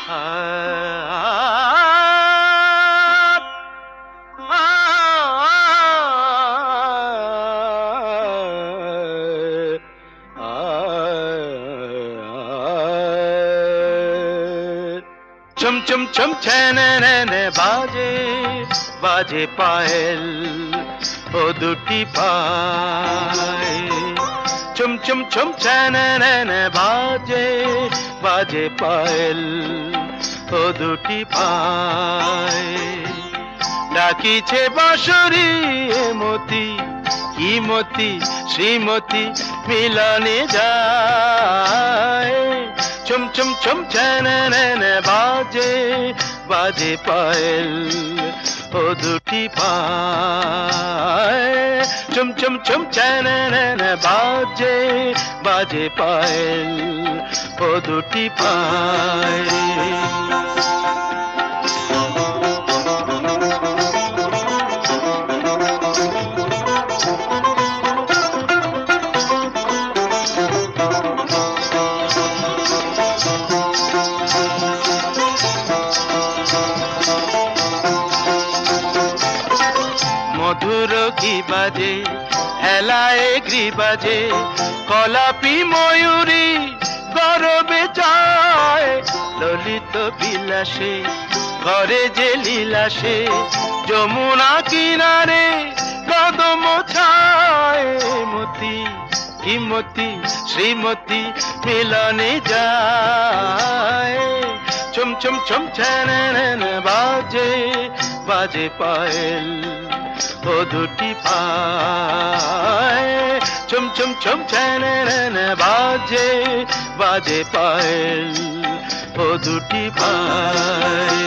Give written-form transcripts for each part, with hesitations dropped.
চম চম চম ছ্যানে বাজে বাজে পায়েল ও দুটি পায় চম চম চম ছ্যানে বাজে বাজে পায়েল ও দুটি পায় ডাকিছে বাঁশরি মতি কি মতি শ্রীমতী মিলনে যায় চম চম চম ছ্যানে বাজে বাজে পায়েল ও দুটি পায় চম চম চম ছ্যানে বাজে বাজে পায়েল ও দুটি পায় মধুর কি বাজে হেলায় গ্রি বাজে কলাপি ময়ূরী গরবে যায় ললিত বিলাসে ঘরে যে লীলাসে যমুনা কিনারে কদম ছায় মতি কি মতি শ্রীমতী মিলনে যায় চম চম চম ছ্যানে বাজে বাজে পায়েল ও দুটি পায় চম চম চম ছ্যানে বাজে বাজে পায়েল ও দুটি পায়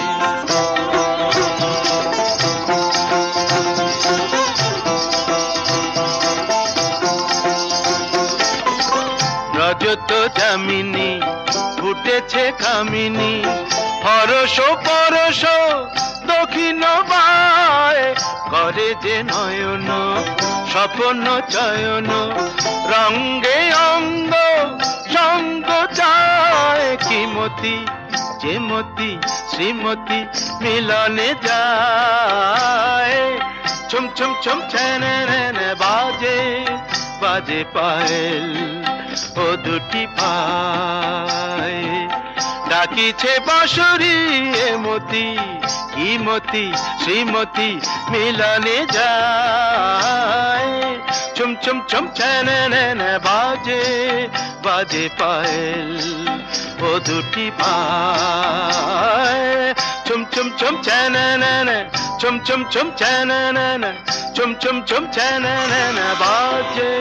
রজত যামিনী ফুটেছে কামিনী হরস পরশ দক্ষিণ বায় করে যে নয়ন স্বপ্ন চয়ন রঙ্গে অঙ্গ সঙ্গ চায় কি মতি যে মতি শ্রীমতী মিলনে যায় চম চম চম ছ্যানে বাজে বাজে পায়েল ও দুটি পায় ডাকিছে বাঁশরি মতি কি মতি শ্রীমতী মিলনে যায় চম চম চম ছ্যানে বাজে বাজে পায়েল ও দুটি পায় চম চম চম ছ্যানে চম চম চম ছ্যানে চম চম চম ছ্যানে বাজে